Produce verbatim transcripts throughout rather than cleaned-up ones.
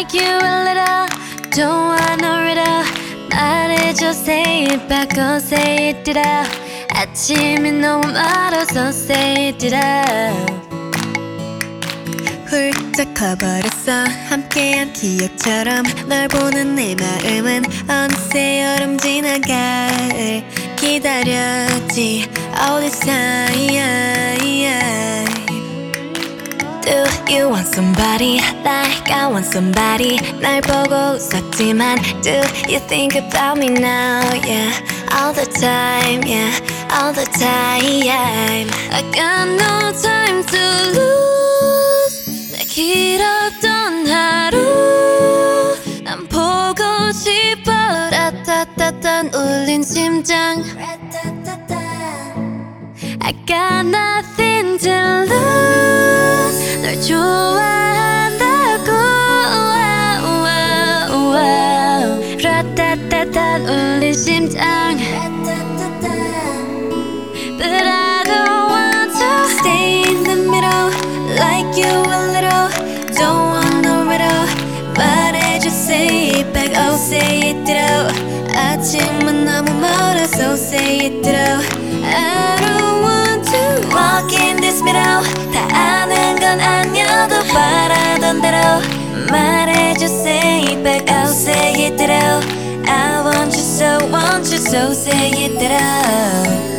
like you a little. Don't want no riddle. 말해줘, say it back, oh say it it out. 아침이 너무 멀어서 say it it out. 훌쩍 커버렸어 함께한 기억처럼 널 보는 내 마음은 어느새 여름 지나 가을 기다렸지 all this time. Do you want somebody like I want somebody? 날 보고 웃었지만 do you think about me now? Yeah, all the time, yeah, all the time. I got no time to lose. 내 길었던 하루 난 보고 싶어. 라타타탄 울린 심장. I got nothing to lose. 널 좋아한다고. 라타타탄 울린 심장. But I don't want to Stay in the middle, like you a little. Don't want no riddle. 말해줘, say it back, oh say it through. 아침은 너무 멀어서 say it through. I don't want to walk in this middle. 다 아는 건 아니어도 바라던 대로 말해줘, say it back, oh say it through. I want you so, want you so, say it through.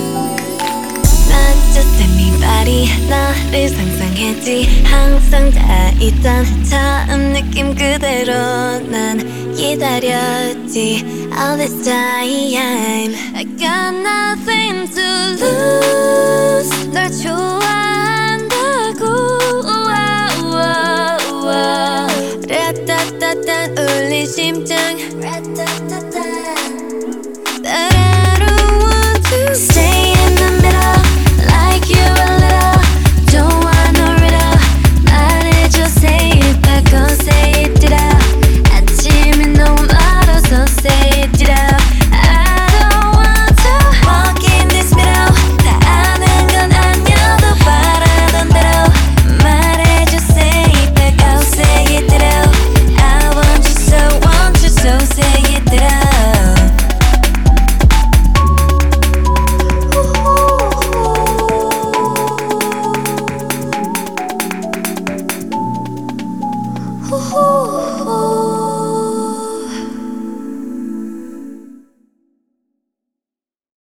Just anybody 너를 상상했지 항상 다 있던 처음 느낌 그대로 난 기다렸지 all this time. I got nothing to lose. 널 좋아한다고. 라따따따 울린 심장.